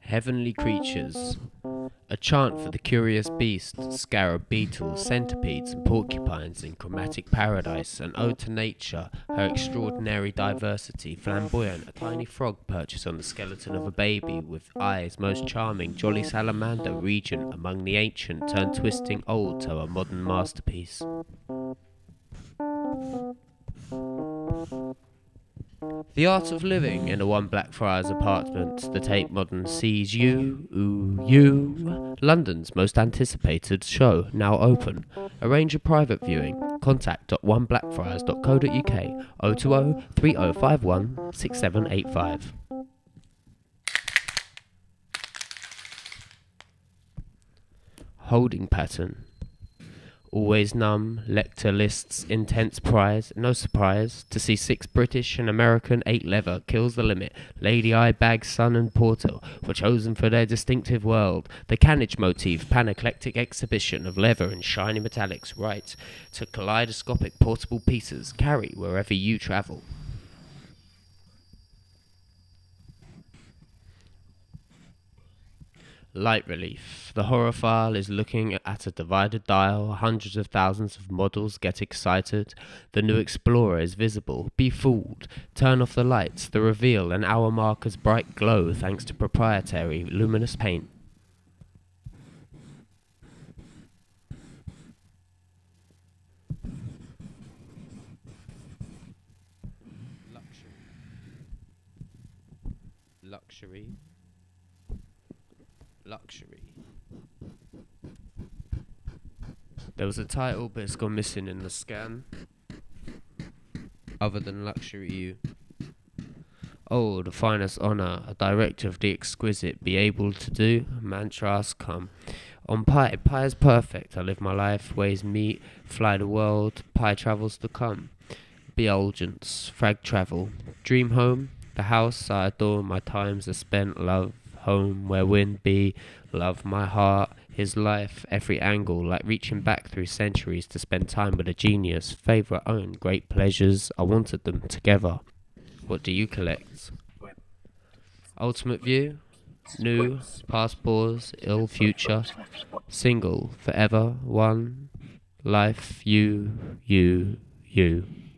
Heavenly creatures. A chant for the curious beasts, scarab beetles, centipedes and porcupines in chromatic paradise, an ode to nature, her extraordinary diversity, flamboyant, a tiny frog perches on the skeleton of a baby, with eyes most charming, jolly salamander, regent among the ancient, turned twisting old to a modern masterpiece. The art of living in a one Blackfriars apartment, the Tate Modern sees you, London's most anticipated show, now open. Arrange a private viewing. Contact.oneblackfriars.co.uk 020 3051 6785. Holding pattern. Always numb, lecture lists, intense prize, no surprise to see 6 British and American 8 leather kills the limit. Lady Eye, Bag, Sun and Portal were chosen for their distinctive world. The Canage motif, pan-eclectic exhibition of leather and shiny metallics, right to kaleidoscopic portable pieces, carry wherever you travel. Light relief. The horror file is looking at a divided dial. Hundreds of thousands of models get excited. The new Explorer is visible. Be fooled. Turn off the lights. The reveal, an hour marker's bright glow thanks to proprietary luminous paint. Luxury. There was a title, but it's gone missing in the scan. Other than Luxury You. Oh, the finest honour a director of the exquisite be able to do. Mantras come. On Pi is perfect. I live my life, ways meet, fly the world, Pi travels to come. Beulgence, frag travel, dream home, the house I adore, my times are spent, love, home where wind be, love my heart, his life, every angle, like reaching back through centuries to spend time with a genius, favourite own, great pleasures, I wanted them together. What do you collect? Ultimate view, new, past pause, ill future, single, forever, one, life, you.